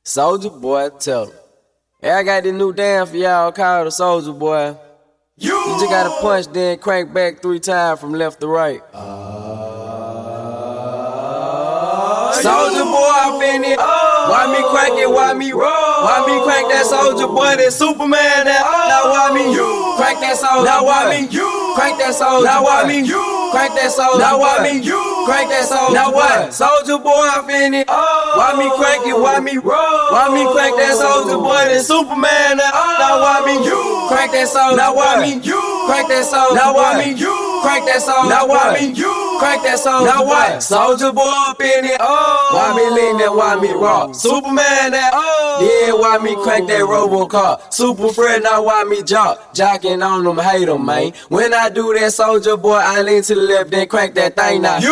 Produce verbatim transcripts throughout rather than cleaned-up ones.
Soulja Boy, tell him. Hey, I got this new dance for y'all called the Soulja Boy. You, you just gotta punch, then crank back three times from left to right. Uh, Soulja Boy, I finna. Oh. Why me crank it? Why me roll? Why me crank that Soulja Boy? That Superman? That oh. Now why me you crank that Soulja? Now why me you crank that Soulja? Now why me you crank that Soulja? Now why me you crank that Soulja? Now what? Soulja Boy, I finna. Oh. Why me crank it? Why me roll? Why me crank that Soulja Boy? That Superman? That oh. Now why me you crank that Soulja? Now why me you crank that Soulja? Now why me you crank that Soulja? Now why me you crank that Soulja? Now what? Soulja Boy up in it. Oh. Why me lean that? Why me rock? Superman that. Oh. Yeah, why me crank that Robocar? Super Fred, now why me jock? Jocking on them, hate them, man. When I do that, Soulja Boy, I lean to the left, then crank that thing now.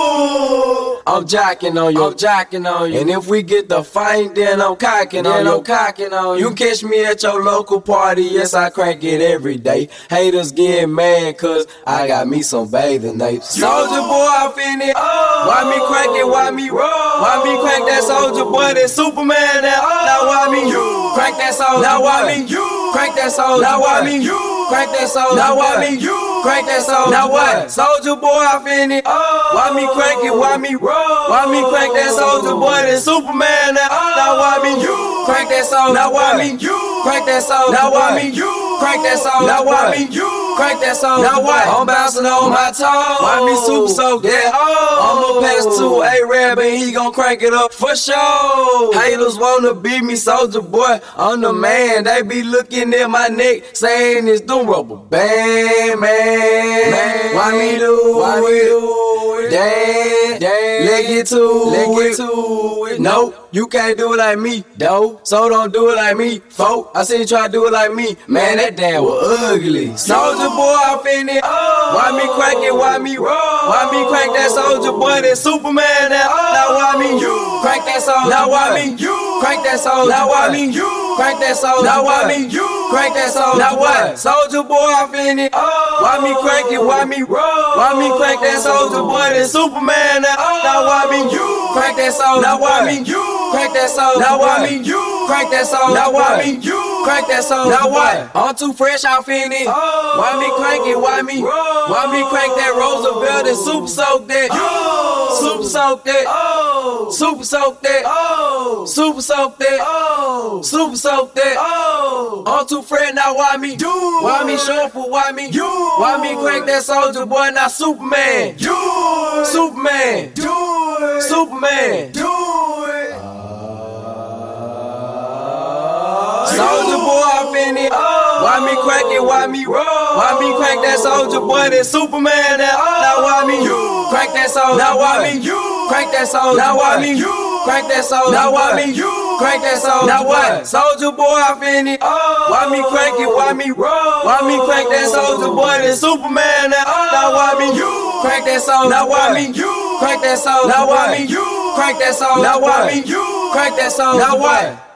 You, I'm jocking on you, I'm jocking on you. And if we get the fight, then I'm cocking on you, I'm cocking on you. You catch me at your local party, yes, I crank it every day. Haters get mad, cause I got me some bathing apes. Soulja Boy, I finna. Oh. Why me crank it? Why me roll? Why me crank that Soulja Boy? That Superman? That oh. Now why me you crank that Soulja? Now why me you crank that Soulja? Now why me you crank that Soulja? Now why me you crank that Soulja? Now what? Soulja Boy, I finna. Oh. Why me crank it? Why me roll? Why me crank that Soulja Boy? That Superman? That oh. Now why me you crank that Soulja? Now why me you crank that Soulja? Now why me you crank that Soulja? Now why me you crank that Soulja? Now what? I'm bouncing on my toes. Why me super soak that? Oh. I'ma pass to A-Rab and he gon' crank it up for sure. Haters wanna beat me, Soulja Boy, I'm the man. They be looking at my neck, saying it's them rubber band, man. man. Why me do Why it? Do it? Damn, damn. Let get to Let it. Get to it. No, you can't do it like me, though. So don't do it like me, folk. I seen you try to do it like me. Man, that damn was ugly. Soulja Boy, I finna. Oh. Why me crank it? Why me roll? Why me crank that Soulja Boy? That Superman? That oh. Now why me you crank that Soulja? Now why me you crank that Soulja? Now why me you crank that Soulja? Now why me you crank that Soulja? Now what? Soulja Boy, I finna. Oh. Why me crank it? Why me roll? Why me crank that Soulja Boy? That Superman? That oh. Now why me you crank that Soulja? Now why me you crank that Soulja? Now why me you crank that Soulja? Now why me you crank that Soulja? Now what? I'm too fresh off in it. Oh. Why me crank it? Why me? Roll. Why me crank that Roosevelt and super soak that? Oh. Super soak that. Oh. Super soak that. Oh. Super soak that. Oh. Super soak that. Oh. I'm too fresh now. Why me? Do why me shuffle? Why me? You. Why me crank that Soulja Boy? Now Superman. Do it. Superman. Do it. Superman. Do it. Soulja Boy, I finna. Oh. Why me crank it? Why me roll? Why me crank that Soulja Boy? That Superman? That oh. Now why me you crank that Soulja? Now why me you crank that Soulja? Now why me you crank that Soulja? Now why me you crank that Soulja? Now what? Soulja Boy, I finna. Oh. Why me crank it? Why me roll? Why me crank that Soulja Boy? That Superman? That oh. Now why me you crank that Soulja? Now why me you crank that Soulja? Now why me you crank that Soulja? Now why me you crank that Soulja? Now what?